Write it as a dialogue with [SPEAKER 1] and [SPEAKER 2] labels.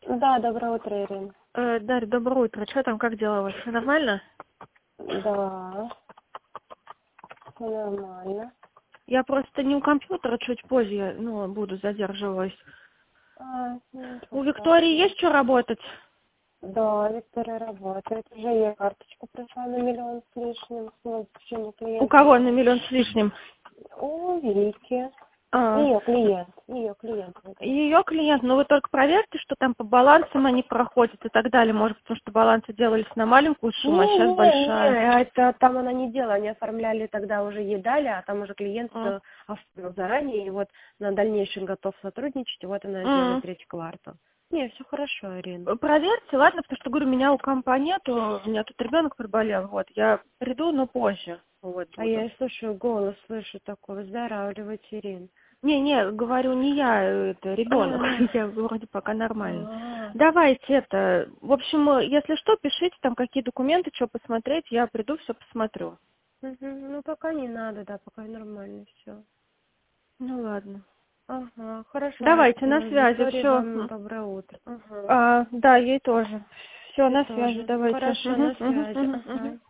[SPEAKER 1] Да, доброе утро, Ирина.
[SPEAKER 2] Дарья, доброе утро. Что там, как дела у вас? Всё нормально?
[SPEAKER 1] Да, все нормально.
[SPEAKER 2] Я просто не у компьютера, чуть позже, буду, задерживаюсь.
[SPEAKER 1] Ничего
[SPEAKER 2] У Виктории
[SPEAKER 1] страшного.
[SPEAKER 2] есть что работать?
[SPEAKER 1] Да, Виктория работает. Уже ей карточку пришла на 1 000 000 с лишним. Ну, почему
[SPEAKER 2] У
[SPEAKER 1] клиент?
[SPEAKER 2] кого на 1 000 000 с лишним?
[SPEAKER 1] У Вики.
[SPEAKER 2] А,
[SPEAKER 1] Ее клиент.
[SPEAKER 2] ее клиент, вы только проверьте, что там по балансам они проходят и так далее. Может, потому что балансы делались на маленькую сумму, а сейчас большая.
[SPEAKER 1] Не, это там она не делала, они оформляли тогда уже ей дали, а там уже клиент
[SPEAKER 2] А.
[SPEAKER 1] всё оформил заранее, и вот на дальнейшем готов сотрудничать, и вот она делает
[SPEAKER 2] М.
[SPEAKER 1] 3-й квартал. Не, все хорошо, Ирина.
[SPEAKER 2] Проверьте, ладно, потому что, говорю, меня у компа нету, у меня тут ребенок приболел, я приду, но позже,
[SPEAKER 1] А я
[SPEAKER 2] буду.
[SPEAKER 1] и слушаю, голос слышу такой, выздоравливайте, Ирин.
[SPEAKER 2] Не, говорю, не я, это ребенок. Я вроде пока нормально.
[SPEAKER 1] А.
[SPEAKER 2] Давайте в общем, если что, пишите там какие документы, что посмотреть, я приду, все посмотрю.
[SPEAKER 1] Ну, пока не надо, да, пока нормально все.
[SPEAKER 2] Ну ладно.
[SPEAKER 1] Ага, хорошо.
[SPEAKER 2] Давайте, на связи,
[SPEAKER 1] Виктории,
[SPEAKER 2] все.
[SPEAKER 1] вам доброе утро. Ага.
[SPEAKER 2] Да, ей тоже. Все,
[SPEAKER 1] Ты
[SPEAKER 2] на связи,
[SPEAKER 1] тоже.
[SPEAKER 2] давайте.
[SPEAKER 1] Хорошо, на связи. Ага.